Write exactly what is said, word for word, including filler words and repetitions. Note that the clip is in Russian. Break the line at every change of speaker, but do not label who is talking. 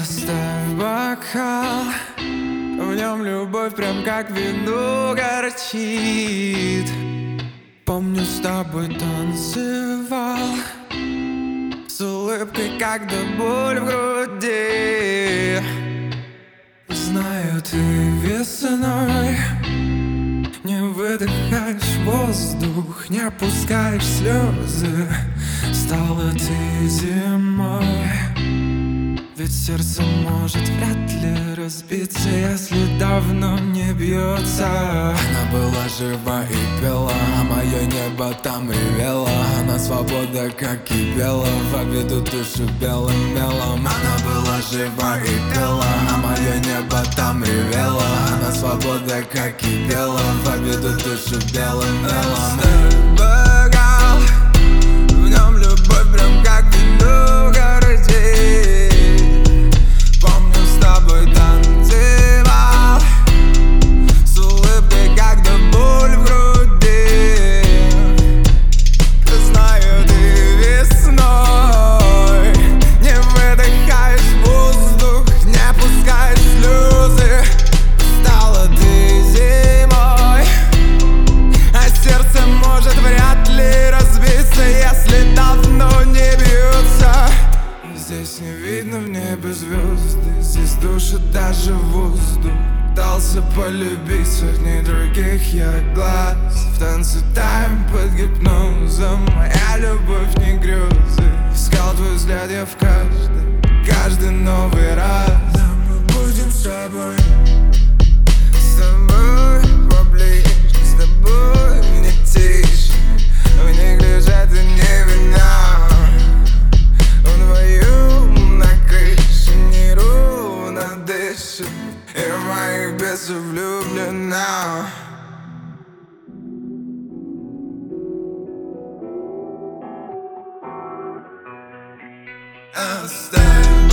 Оставь бокал, в нем любовь прям как вино горчит. Помню, с тобой танцевал, с улыбкой, когда боль в груди. Знаю, ты весной не выдыхаешь воздух, не опускаешь слезы. Стала ты зимой, ведь сердце может вряд ли разбиться, если давно не бьется.
Она была жива и пела, а мое небо там ревело. Она свобода как кипела, поведу душу белым мелом. Она была жива и пела, а мое небо там ревело. Она свобода как кипела, поведу душу белым мелом.
Бокал, в нем любовь прям как вино горчит. Здесь не видно в небе звезды, здесь душит даже воздух. Дался полюбить сотни других я глаз. В танце таем под гипнозом, моя любовь не грезы. Искал твой взгляд я в каждый, каждый новый раз. Да мы будем с тобой, с тобой поближе, с тобой не тише. В них лежат и не вина. И в моих бесов влюблена. Оставь